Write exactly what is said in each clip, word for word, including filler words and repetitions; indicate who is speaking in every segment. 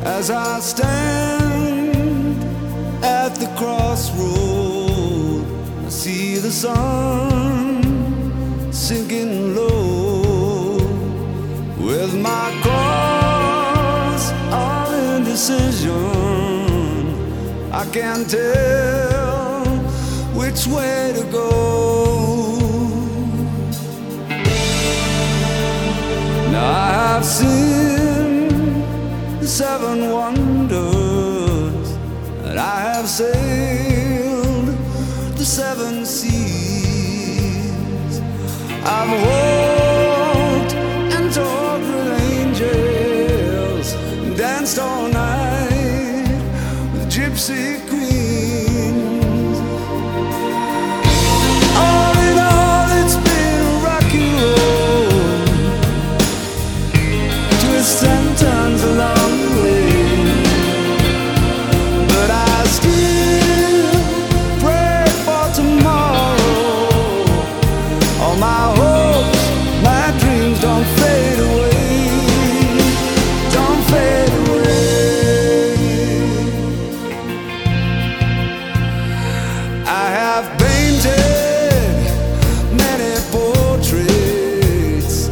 Speaker 1: as I stand at the crossroad. I see the sun sinking low, with my cross of indecision. I can't tell which way to go. Now I have seen the seven wonders, and I have sailed the seven seas. I've walked and talked with angels, danced all night with gypsy queens. All in all, it's been a rocky road, twists and turns along the way, but I still pray for tomorrow. All my hopes, my dreams don't fade away, don't fade away. I have painted many portraits,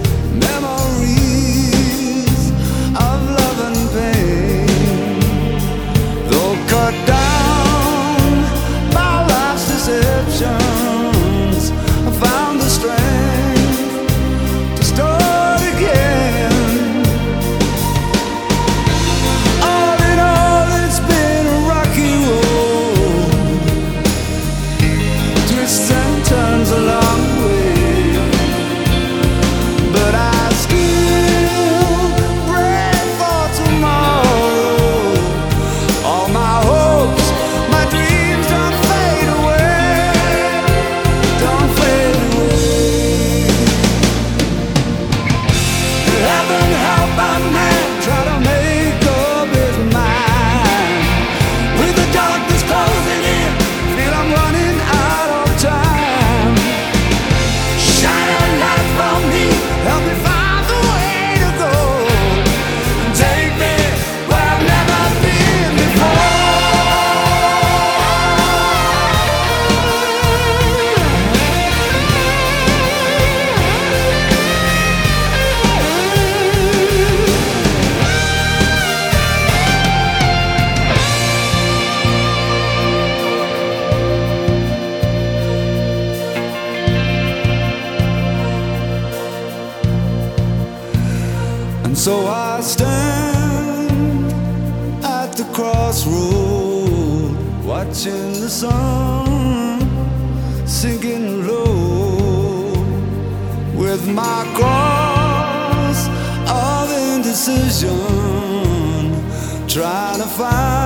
Speaker 1: memories of love and pain. Though cut down by life's deceptions, I found the strength to start again. All in all, it's been a rocky road, twists and turns along the way, but I still pray for tomorrow. All my hopes, my dreams don't fade away, don't fade away. Heaven help a man try to make up his mind. With the darkness closing in, feel I'm running out of time. Shine a light for me, help me find the way to go, and take me where I've never been before. And so I stand at the crossroad, watching the sun sinking low, with my cross of indecision, trying to find